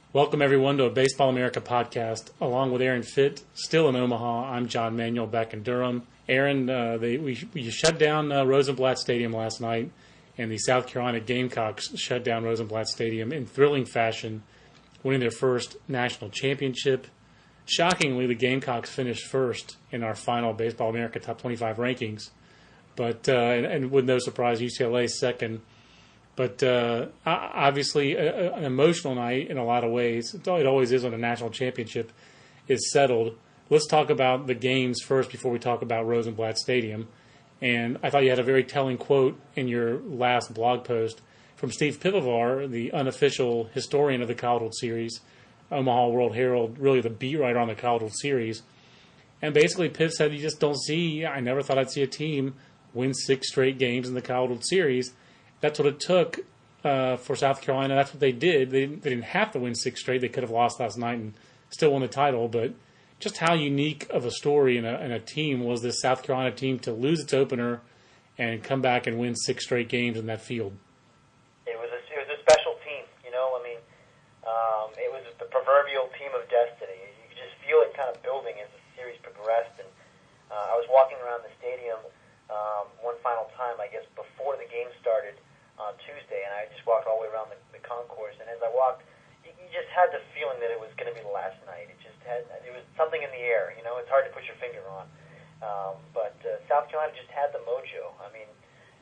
Welcome, everyone, to a Baseball America podcast. Along with Aaron Fitt, still in Omaha, I'm John Manuel back in Durham. Aaron, we shut down Rosenblatt Stadium last night, and the South Carolina Gamecocks shut down Rosenblatt Stadium in thrilling fashion, winning their first national championship. Shockingly, the Gamecocks finished first in our final Baseball America Top 25 rankings, but and with no surprise, UCLA second. But obviously, an emotional night in a lot of ways. It always is when a national championship is settled. Let's talk about the games first before we talk about Rosenblatt Stadium. And I thought you had a very telling quote in your last blog post from Steve Pivovar, the unofficial historian of the College World Series, Omaha World Herald, really the beat writer on the College World Series. And basically, Piv said, you just don't see, I never thought I'd see a team win 6 straight games in the College World Series. That's what it took for South Carolina. That's what they did. They didn't have to win 6 straight. They could have lost last night and still won the title. But just how unique of a story in a team was this South Carolina team to lose its opener and come back and win 6 straight games in that field. It was a special team. It was the proverbial team of destiny. You could just feel it kind of building as the series progressed. And I was walking around the stadium one final time, I guess, before the game started on Tuesday, and I just walked all the way around the concourse, and as I walked, you just had the feeling that it was going to be the last night. It was something in the air, it's hard to put your finger on. But South Carolina just had the mojo. I mean,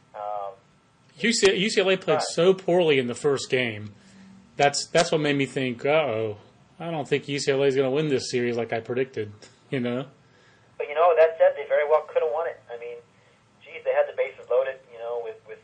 UCLA played so poorly in the first game. That's what made me think, I don't think UCLA is going to win this series like I predicted, But, that said, they very well could have won it. I mean, they had the bases loaded, with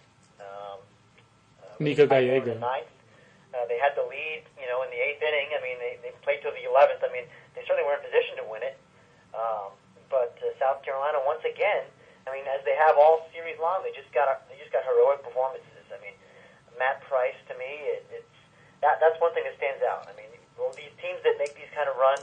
Nico Gallego. The ninth. They had the lead, in the 8th inning. I mean, they played till the 11th. I mean, they certainly were in position to win it. But South Carolina, once again, I mean, as they have all series long, they just got heroic performances. I mean, Matt Price, to me, that's one thing that stands out. I mean, these teams that make these kind of runs,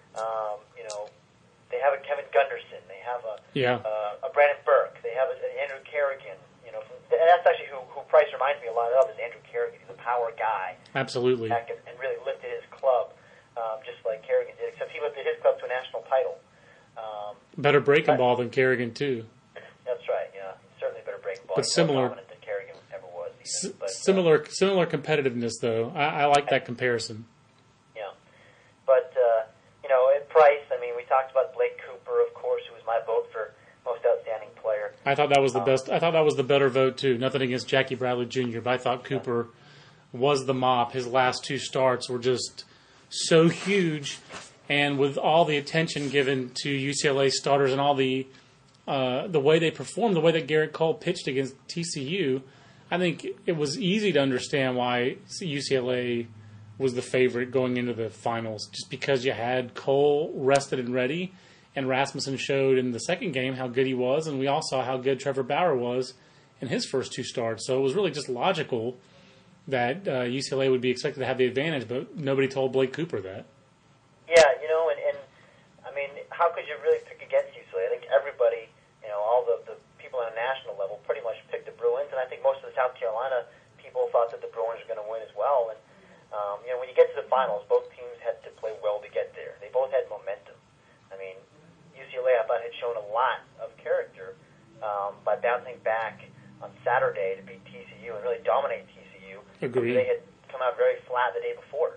they have a Kevin Gunderson. They have a Brandon Burke. They have an Andrew Kerrigan. That's actually who Price reminds me a lot of is Andrew Kerrigan. He's a power guy. Absolutely. And really lifted his club just like Kerrigan did, except he lifted his club to a national title. Better breaking ball than Kerrigan, too. That's right, yeah. Certainly better breaking ball. But similar. More dominant than Kerrigan ever was. Similar competitiveness, though. I like that comparison. Yeah. But, at Price, I mean, we talked about Blake Cooper, of course, who was my vote for most outstanding player. I thought that was the best. I thought that was the better vote, too. Nothing against Jackie Bradley Jr., but I thought Cooper was the mop. His last 2 starts were just so huge. And with all the attention given to UCLA starters and all the way they performed, the way that Garrett Cole pitched against TCU, I think it was easy to understand why UCLA was the favorite going into the finals, just because you had Cole rested and ready, and Rasmussen showed in the second game how good he was, and we all saw how good Trevor Bauer was in his first 2 starts. So it was really just logical that UCLA would be expected to have the advantage, but nobody told Blake Cooper that. Yeah, and I mean, how could you really pick against UCLA? I think everybody, all the people on a national level pretty much picked the Bruins, and I think most of the South Carolina people thought that the Bruins were going to win as well. And, when you get to the finals, both teams had to play well to get there. They both had momentum. I mean, UCLA, I thought, had shown a lot of character by bouncing back on Saturday to beat TCU and really dominate TCU. Agreed. They had come out very flat the day before.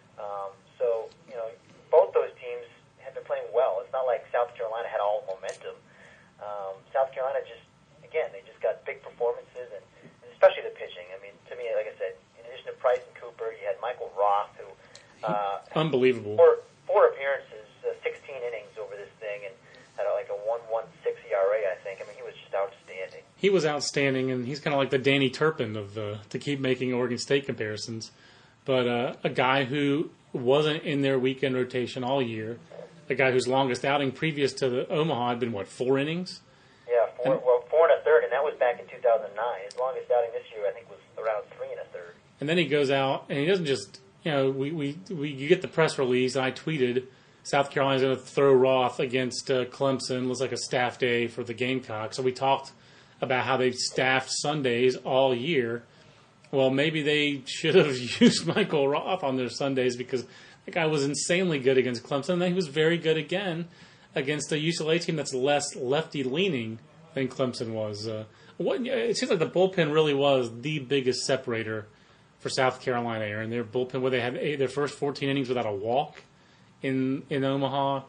So, both those teams had been playing well. It's not like South Carolina had all momentum. South Carolina they just got big performances, and especially the pitching. I mean, to me, like I said, in addition to Price and Cooper, you had Michael Roth, who unbelievable. Four appearances, 16 innings over this thing, and had like a 1.16 ERA, I think. I mean, he was just outstanding. He was outstanding, and he's kind of like the Danny Turpin to keep making Oregon State comparisons. But a guy who wasn't in their weekend rotation all year, a guy whose longest outing previous to the Omaha had been, 4 innings? Yeah, 4 and a third, and that was back in 2009. His longest outing this year, I think, was around 3 and a third. And then he goes out, and he doesn't just, you get the press release, and I tweeted, South Carolina's going to throw Roth against Clemson. Looks like a staff day for the Gamecocks. So we talked about how they've staffed Sundays all year. Well, maybe they should have used Michael Roth on their Sundays because that guy was insanely good against Clemson. And he was very good again against a UCLA team that's less lefty-leaning than Clemson was. It seems like the bullpen really was the biggest separator for South Carolina, Aaron. Their bullpen, where they had their first 14 innings without a walk in Omaha.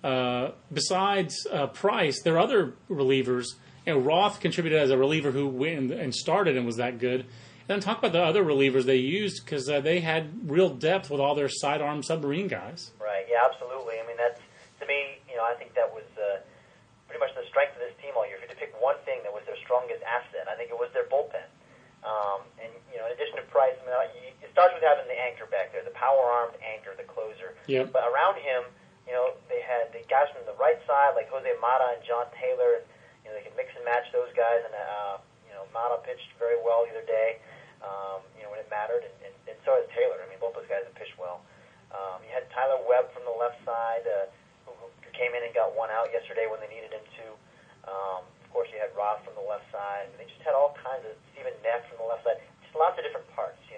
Besides Price, their other relievers, Roth contributed as a reliever who went and started and was that good. And then talk about the other relievers they used because they had real depth with all their sidearm submarine guys. Right, yeah, absolutely. I mean, that's, to me, I think that was pretty much the strength of this team all year. If you had to pick one thing that was their strongest asset, I think it was their bullpen. And, in addition to Price, it starts with having the anchor back there, the power-armed anchor, the closer. Yep. But around him, they had the guys from the right side, like Jose Mata and John Taylor, and, they could mix and match those guys, and, Mata pitched very well the other day, when it mattered, and so has Taylor. I mean, both those guys have pitched well. You had Tyler Webb from the left side, who came in and got one out yesterday when they needed him to. Of course, you had Roth from the left side, and they just had all kinds of Stephen Neff from the left side, just lots of different parts, and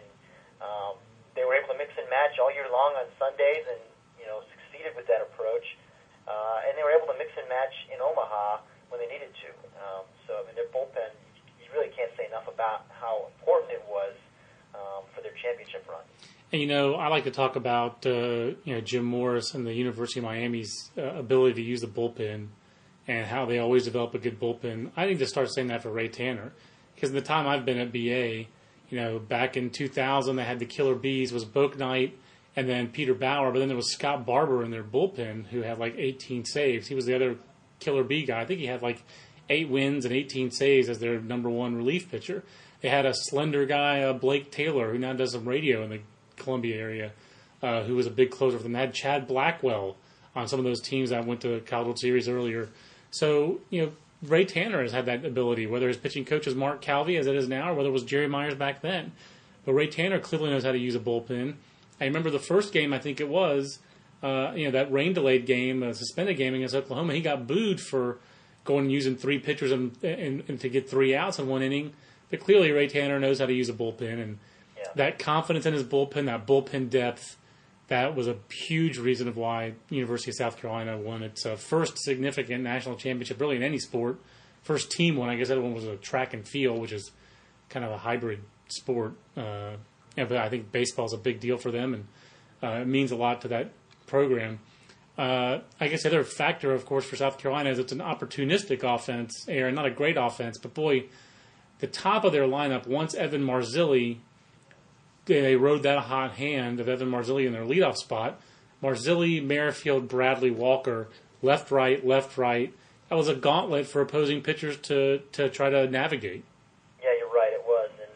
they were able to mix and match all year long on Sundays, and succeeded with that approach, and they were able to mix and match in Omaha when they needed to. So, I mean, their bullpen, you really can't say enough about how important it was for their championship run. And, I like to talk about, Jim Morris and the University of Miami's ability to use the bullpen and how they always develop a good bullpen. I need to start saying that for Ray Tanner because in the time I've been at BA, back in 2000, they had the Killer Bees, was Bouknight, and then Peter Bauer, but then there was Scott Barber in their bullpen who had like 18 saves. He was the other Killer Bee guy. I think he had like 8 wins and 18 saves as their number one relief pitcher. They had a slender guy, Blake Taylor, who now does some radio in the Columbia area, who was a big closer for them. They had Chad Blackwell on some of those teams that went to the College World Series earlier. So, Ray Tanner has had that ability, whether his pitching coach is Mark Calvi, as it is now, or whether it was Jerry Myers back then. But Ray Tanner clearly knows how to use a bullpen. I remember the first game, I think it was, that rain-delayed game, suspended game against Oklahoma. He got booed for going and using 3 pitchers and to get 3 outs in one inning. But clearly Ray Tanner knows how to use a bullpen. And that confidence in his bullpen, that bullpen depth, that was a huge reason of why University of South Carolina won its first significant national championship, really in any sport. First team one. I guess that one was a track and field, which is kind of a hybrid sport. But I think baseball is a big deal for them, and it means a lot to that program. I guess the other factor, of course, for South Carolina is it's an opportunistic offense, Aaron, not a great offense, but boy, the top of their lineup, once Evan Marzilli, they rode that hot hand of Evan Marzilli in their leadoff spot. Marzilli, Merrifield, Bradley, Walker, left, right. That was a gauntlet for opposing pitchers to try to navigate. Yeah, you're right, it was. And,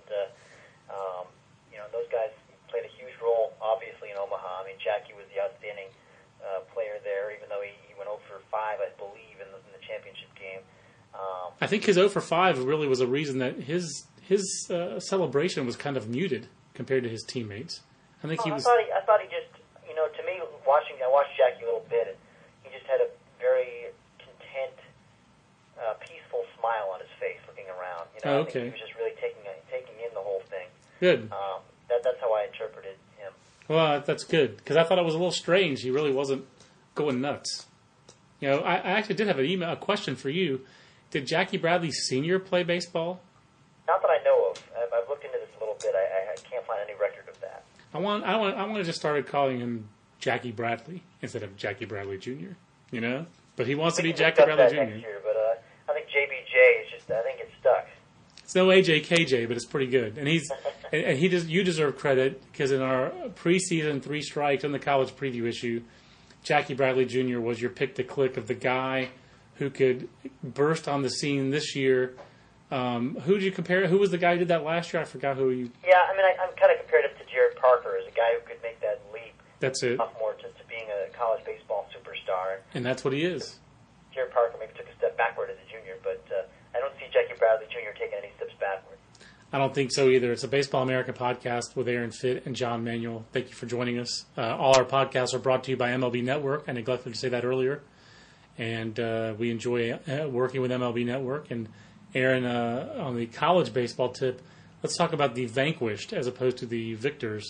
those guys played a huge role, obviously, in Omaha. I mean, Jackie was the outstanding player there, even though he went 0 for 5, I believe, in the championship game. I think his 0 for 5 really was a reason that his celebration was kind of muted compared to his teammates. I think he was. I thought he just, to me, I watched Jackie a little bit, and he just had a very content, peaceful smile on his face, looking around. I think he was just really taking in the whole thing. Good. That's how I interpreted him. Well, that's good because I thought it was a little strange. He really wasn't going nuts. I actually did have a question for you. Did Jackie Bradley Sr. play baseball? Not that I know of. I've looked into this a little bit. I can't find any record of that. I want to just start calling him Jackie Bradley instead of Jackie Bradley Jr. But he wants to be Jackie Bradley Jr. Next year, but I think JBJ is just. I think it's stuck. It's no AJKJ, but it's pretty good. And you deserve credit because in our preseason 3 strikes in the college preview issue, Jackie Bradley Jr. was your pick to click of the guy who could burst on the scene this year. Who did you compare? Who was the guy who did that last year? I forgot who you. Yeah, I mean, I'm kind of compared him to Jared Parker as a guy who could make that leap. That's it. Sophomore to being a college baseball superstar. And that's what he is. Jared Parker maybe took a step backward as a junior, but I don't see Jackie Bradley Jr. taking any steps backward. I don't think so either. It's a Baseball America podcast with Aaron Fitt and John Manuel. Thank you for joining us. All our podcasts are brought to you by MLB Network. I neglected to say that earlier. And we enjoy working with MLB Network. And Aaron, on the college baseball tip, let's talk about the vanquished as opposed to the victors.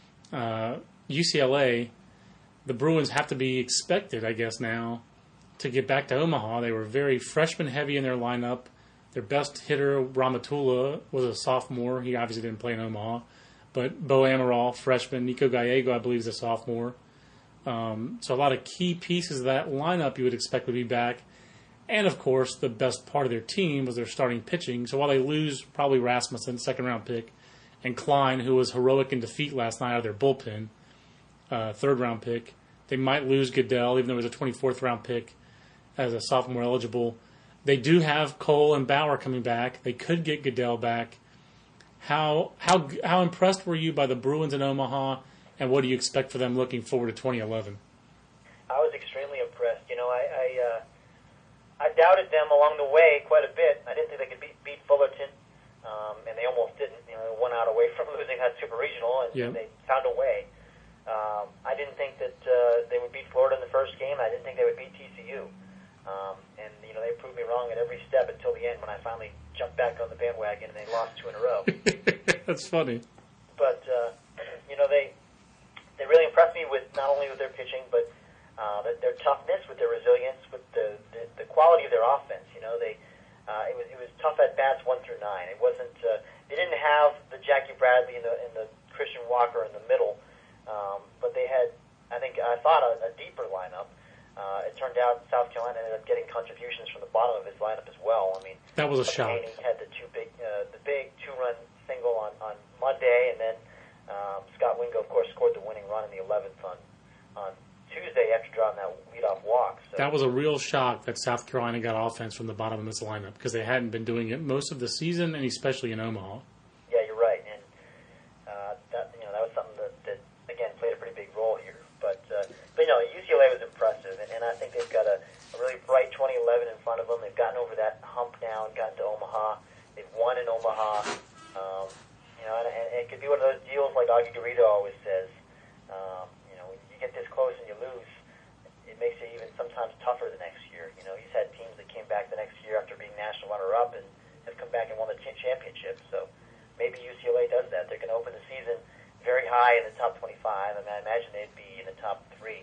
UCLA, the Bruins have to be expected, I guess, now to get back to Omaha. They were very freshman-heavy in their lineup. Their best hitter, Ramatula, was a sophomore. He obviously didn't play in Omaha. But Bo Amaral, freshman. Nico Gallego, I believe, is a sophomore. So a lot of key pieces of that lineup you would expect would be back. And, of course, the best part of their team was their starting pitching. So while they lose probably Rasmussen, second-round pick, and Klein, who was heroic in defeat last night out of their bullpen, third-round pick, they might lose Goodell, even though it was a 24th-round pick as a sophomore eligible. They do have Cole and Bauer coming back. They could get Goodell back. How impressed were you by the Bruins in Omaha, and what do you expect for them looking forward to 2011? I was extremely impressed. I doubted them along the way quite a bit. I didn't think they could beat Fullerton, and they almost didn't. 1 out away from losing that Super Regional, and they found a way. I didn't think that they would beat Florida in the first game. I didn't think they would beat TCU. And they proved me wrong at every step until the end when I finally jumped back on the bandwagon and they lost 2 in a row. That's funny. But they really impressed me with not only with their pitching, but their toughness, with their resilience, with the quality of their offense. It was tough at bats 1 through 9. It wasn't. They didn't have the Jackie Bradley and the Christian Walker in the middle, but they had, I thought a deeper lineup. It turned out South Carolina ended up getting contributions from the bottom of his lineup as well. That was a shock. He had the big 2-run single on Monday, and then Scott Wingo, of course, scored the winning run in the 11th on Tuesday after drawing that leadoff walk. So that was a real shock that South Carolina got offense from the bottom of this lineup because they hadn't been doing it most of the season, and especially in Omaha. Yeah, you're right, and that was something that again played a pretty big role here. But UCLA was impressive, and I think they've got a really bright 2011 in front of them. They've gotten over that hump now and gotten to Omaha. They've won in Omaha. And it could be one of those deals like Augie Garrido always says. When you get this close and you lose, it makes it even sometimes tougher the next year. He's had teams that came back the next year after being national runner-up and have come back and won the championship. So maybe UCLA does that. They're going to open the season very high in the top 25. I imagine they'd be in the top 3,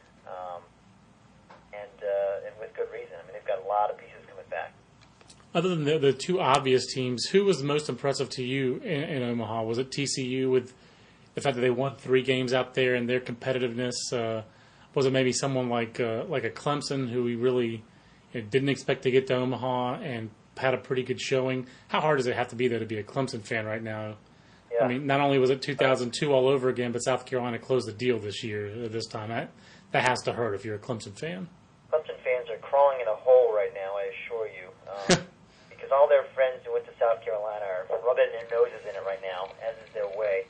and with good reason. They've got a lot of pieces coming back. Other than the 2 obvious teams, who was the most impressive to you in Omaha? Was it TCU with the fact that they won 3 games out there and their competitiveness? Was it maybe someone like a Clemson who we really didn't expect to get to Omaha and had a pretty good showing? How hard does it have to be, though, to be a Clemson fan right now? Yeah. Not only was it 2002 all over again, but South Carolina closed the deal this time. That has to hurt if you're a Clemson fan. Clemson fans are crawling in a hole right now, I assure you. Because all their friends who went to South Carolina are rubbing their noses in it right now, as is their way.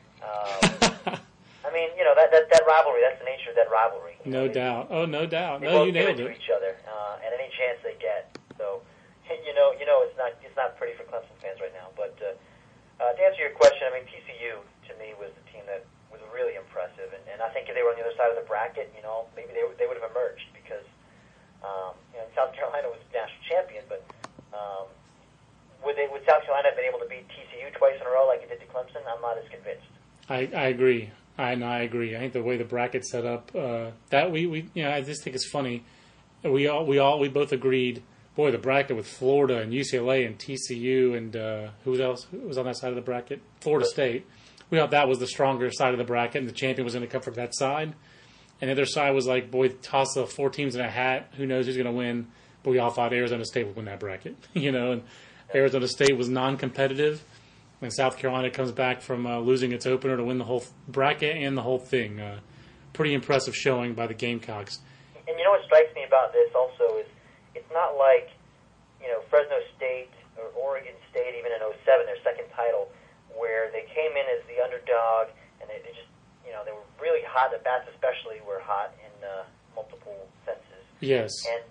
That rivalry, that's the nature of that rivalry. No doubt. Oh, no doubt. No, you nailed it. To each other, and any chance they get. So, it's not pretty for Clemson fans right now. But to answer your question, TCU to me was the team that was really impressive, and I think if they were on the other side of the bracket, maybe they would have emerged because South Carolina was national champion, but would South Carolina have been able to beat TCU twice in a row like it did to Clemson? I'm not as convinced. I agree. I agree. I think the way the bracket's set up, that I just think it's funny. We both agreed. Boy, the bracket with Florida and UCLA and TCU and who else was on that side of the bracket? Florida State. We thought that was the stronger side of the bracket, and the champion was going to come from that side. And the other side was like, boy, toss the 4 teams in a hat. Who knows who's going to win? But we all thought Arizona State would win that bracket. And Arizona State was non-competitive. And South Carolina comes back from losing its opener to win the whole bracket and the whole thing. Pretty impressive showing by the Gamecocks. And what strikes me about this also is it's not like, Fresno State or Oregon State, even in 2007, their second title, where they came in as the underdog and they just, they were really hot. The bats especially were hot in multiple senses. Yes. And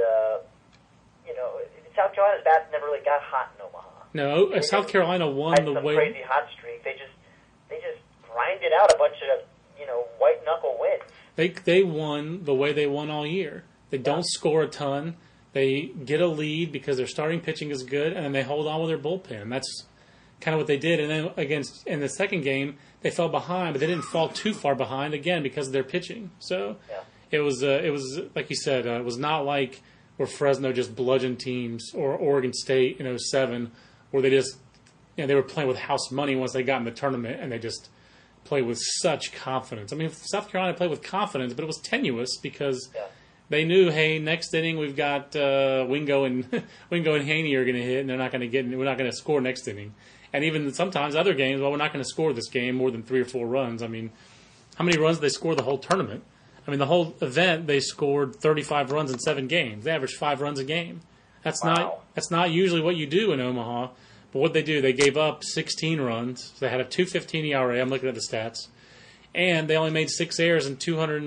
South Carolina's bats never really got hot in Omaha. No, South Carolina won the way. Crazy hot streak. They just grinded out a bunch of white knuckle wins. They won the way they won all year. They don't score a ton. They get a lead because their starting pitching is good, and then they hold on with their bullpen. kind of what they did. And then in the second game, they fell behind, but they didn't fall too far behind again because of their pitching. So it was like you said, it was not like where Fresno just bludgeoned teams or Oregon State in 07, where they just they were playing with house money once they got in the tournament, and they just played with such confidence. I mean, South Carolina played with confidence, but it was tenuous because they knew, hey, next inning we've got Wingo and Haney are going to hit, and we're not going to score next inning. And even sometimes other games, well, we're not going to score this game more than 3 or 4 runs. I mean, how many runs did they score the whole tournament? I mean, the whole event they scored 35 runs in 7 games. They averaged 5 runs a game. That's not usually what you do in Omaha. But what they do, they gave up 16 runs. They had a 2.15 ERA. I'm looking at the stats, and they only made 6 errors and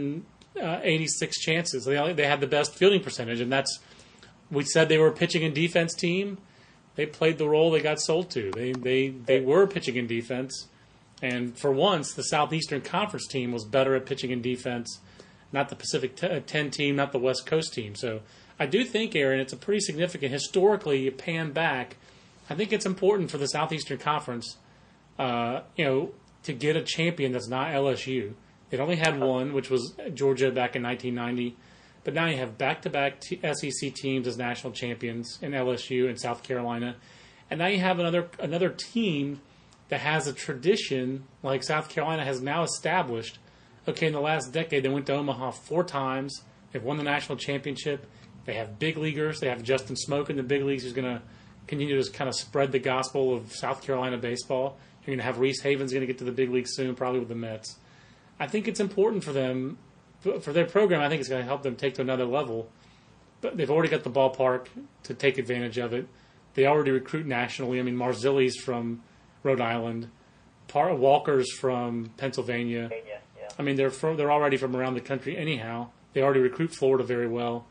286 chances. They had the best fielding percentage, and we said they were a pitching and defense team. They played the role they got sold to. They were pitching and defense, and for once, the Southeastern Conference team was better at pitching and defense, not the Pacific 10 team, not the West Coast team. So I do think, Aaron, it's a pretty significant, historically, you pan back, I think it's important for the Southeastern Conference, to get a champion that's not LSU. They'd only had one, which was Georgia back in 1990. But now you have back-to-back SEC teams as national champions in LSU and South Carolina. And now you have another team that has a tradition like South Carolina has now established. Okay, in the last decade, they went to Omaha 4 times. They've won the national championship. They have big leaguers. They have Justin Smoke in the big leagues who's going to continue to just kind of spread the gospel of South Carolina baseball. You're going to have Reese Havens going to get to the big leagues soon, probably with the Mets. I think it's important for them, for their program. I think it's going to help them take to another level. But they've already got the ballpark to take advantage of it. They already recruit nationally. I mean, Marzilli's from Rhode Island, Walker's from Pennsylvania. I mean, they're already from around the country anyhow. They already recruit Florida very well.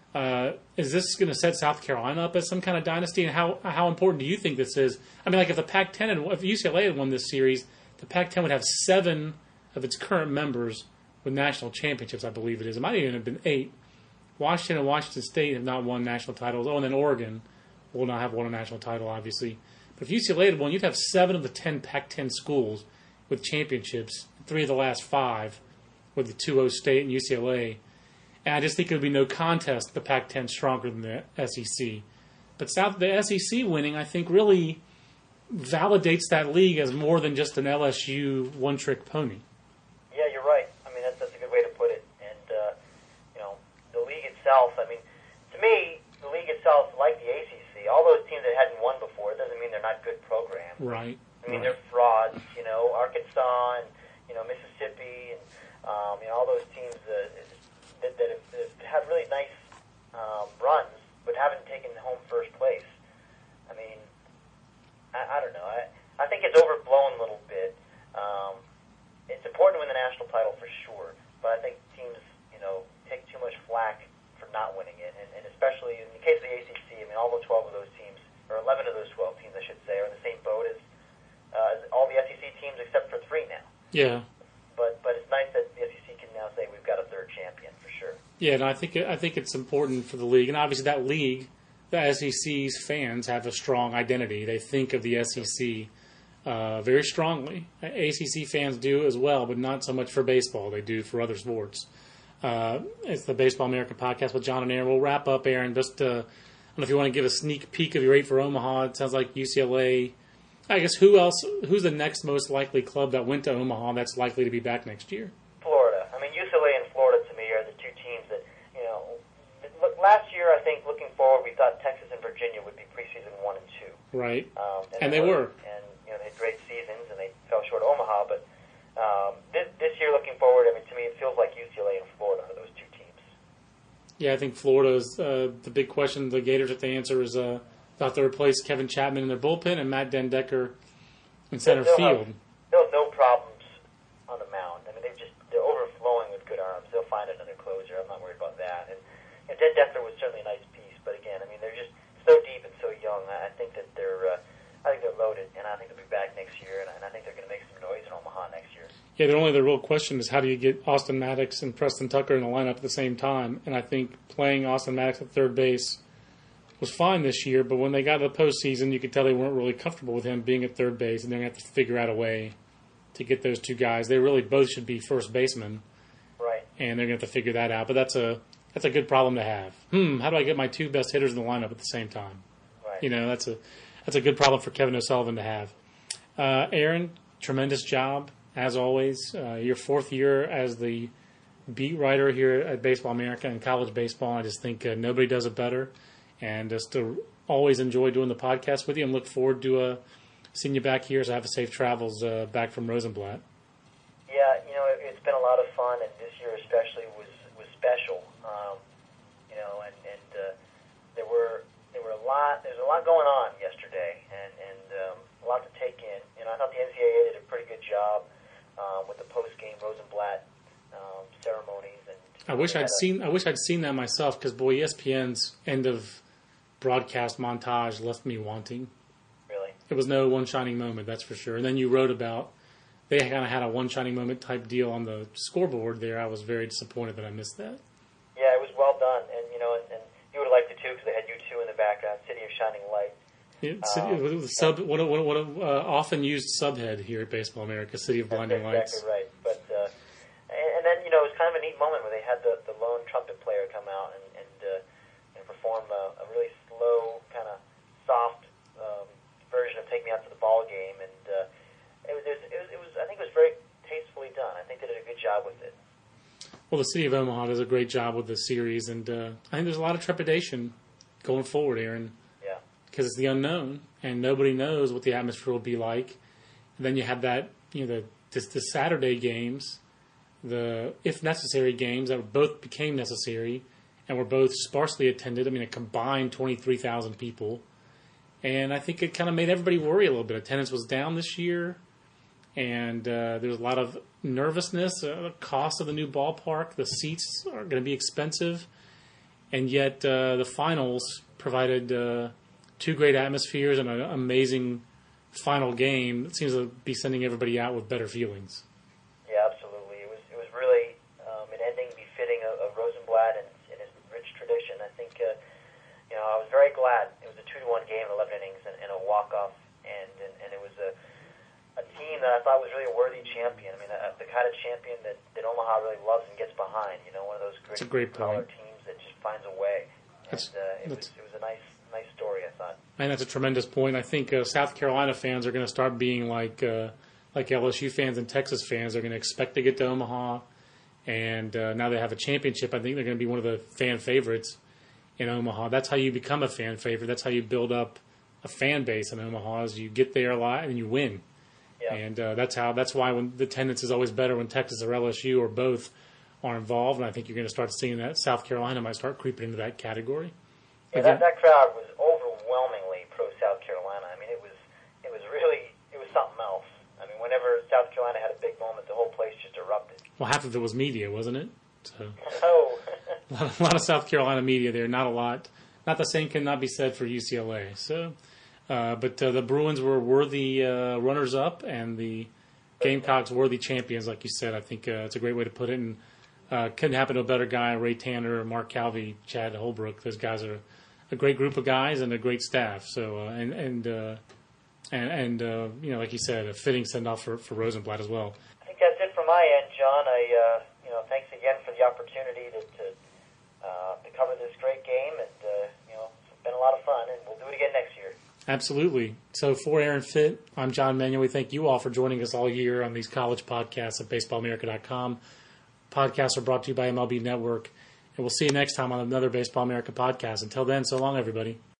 Is this going to set South Carolina up as some kind of dynasty? And how important do you think this is? I mean, like if the Pac-10 if UCLA had won this series, the Pac-10 would have 7 of its current members with national championships, I believe it is. It might even have been 8. Washington and Washington State have not won national titles. Oh, and then Oregon will not have won a national title, obviously. But if UCLA had won, you'd have 7 of the 10 Pac-10 schools with championships, 3 of the last 5 with the 2-0 State and UCLA. And I just think it would be no contest the Pac-10 stronger than the SEC. But the SEC winning, I think, really validates that league as more than just an LSU one-trick pony. Yeah, you're right. I mean, that's a good way to put it. And, the league itself, I mean, to me, the league itself, like the ACC, all those teams that hadn't won before, it doesn't mean they're not good programs. Right. I mean, they're frauds, Arkansas and, Mississippi and, all those teams that have had really nice runs but haven't taken home first place. I mean, I don't know. I think it's overblown a little bit. It's important to win the national title for sure, but I think teams, take too much flack for not winning it, and especially in the case of the ACC. I mean, all the 12 of those teams, or 11 of those 12 teams, I should say, are in the same boat as all the SEC teams except for 3 now. Yeah. But it's nice that the SEC can now say we've got a 3rd champion for sure. Yeah, and I think it's important for the league, and obviously that league, the SEC's fans have a strong identity. They think of the SEC very strongly. ACC fans do as well, but not so much for baseball. They do for other sports. It's the Baseball America podcast with John and Aaron. We'll wrap up, Aaron. Just I don't know if you want to give a sneak peek of your 8 for Omaha. It sounds like UCLA. I guess who's the next most likely club that went to Omaha that's likely to be back next year? Florida. I mean, UCLA and Florida to me are the 2 teams that, last year I think looking forward we thought Texas and Virginia would be preseason 1 and 2. Right. And they were. And, they had great seasons and they fell short of Omaha. But this year looking forward, I mean, to me it feels like UCLA and Florida are those 2 teams. Yeah, I think Florida is the big question the Gators have to answer is about to replace Kevin Chapman in their bullpen and Matt Dendecker in center field. They'll have no problems on the mound. I mean, they're overflowing with good arms. They'll find another closer. I'm not worried about that. And Dendecker was certainly a nice piece, but again, I mean, they're just so deep and so young. I think that they're loaded, and I think they'll be back next year, and I think they're going to make some noise in Omaha next year. Yeah, the real question is how do you get Austin Maddox and Preston Tucker in the lineup at the same time? And I think playing Austin Maddox at third base was fine this year, but when they got to the postseason, you could tell they weren't really comfortable with him being at third base, and they're going to have to figure out a way to get those two guys. They really both should be first basemen, Right. and they're going to have to figure that out. But that's a good problem to have. How do I get my two best hitters in the lineup at the same time? Right. You know, that's a good problem for Kevin O'Sullivan to have. Aaron, tremendous job as always. Your fourth year as the beat writer here at Baseball America and college baseball. I just think nobody does it better, and just to always enjoy doing the podcast with you, and look forward to seeing you back here. So have a safe travels back from Rosenblatt. Yeah, it's been a lot of fun, and this year especially was special. There's a lot going on yesterday, and a lot to take in. I thought the NCAA did a pretty good job with the post-game Rosenblatt ceremonies. And I wish I'd seen that myself, because boy, ESPN's end of broadcast montage left me wanting. Really, it was no one shining moment, that's for sure. And then you wrote about they kind of had a one shining moment type deal on the scoreboard there. I was very disappointed that I missed that. Yeah, it was well done, and and you would have liked it too, because they had U2 in the background, City of Shining Light. What a often used subhead here at Baseball America, City of Blinding Lights. Exactly right. But and then it was kind of a neat moment where they had the lone trumpet player come out and perform a really slow, kind of soft version of "Take Me Out to the Ball Game," and it was I think it was very tastefully done. I think they did a good job with it. Well, the City of Omaha does a great job with this series, and I think there's a lot of trepidation going forward, Aaron. Yeah. Because it's the unknown, and nobody knows what the atmosphere will be like. And then you have that, the Saturday games, the if necessary games that both became necessary, and were both sparsely attended. I mean, a combined 23,000 people, and I think it kind of made everybody worry a little bit. Attendance was down this year, and there was a lot of nervousness. The cost of the new ballpark, the seats are going to be expensive, and yet the finals provided two great atmospheres and an amazing final game. It seems to be sending everybody out with better feelings. Yeah, absolutely. It was really an ending befitting of Rosenblatt and his rich tradition. I think I was very glad. It was a 2-1 game in 11 innings and a walk-off, and it was a team that I thought was really a worthy champion. I mean, the kind of champion that Omaha really loves and gets behind. One of those great color teams that just finds a way. And it was a nice story, I thought. And that's a tremendous point. I think South Carolina fans are going to start being like LSU fans and Texas fans. They're going to expect to get to Omaha, and now they have a championship. I think they're going to be one of the fan favorites in Omaha. That's how you become a fan favorite. That's how you build up a fan base in Omaha, is you get there a lot and you win. Yeah. And that's why when the attendance is always better when Texas or LSU or both are involved. And I think you're going to start seeing that South Carolina might start creeping into that category. Yeah, that crowd was overwhelmingly pro South Carolina. I mean, it was something else. I mean, whenever South Carolina had a big moment, the whole place just erupted. Well, half of it was media, wasn't it? So Oh. a lot of South Carolina media there. Not a lot. Not the same cannot be said for UCLA. So, but the Bruins were worthy runners-up, and the Gamecocks worthy champions, like you said. I think it's a great way to put it. And couldn't happen to a better guy, Ray Tanner, Mark Calvey, Chad Holbrook. Those guys are a great group of guys and a great staff. So and like you said, a fitting send-off for Rosenblatt as well. I think that's it from my end, John. Thanks again for the opportunity to cover this great game, and it's been a lot of fun, and we'll do it again next year. Absolutely. So for Aaron Fitt, I'm John Manuel. We thank you all for joining us all year on these college podcasts at BaseballAmerica.com. Podcasts are brought to you by MLB Network, and we'll see you next time on another Baseball America podcast. Until then, so long, everybody.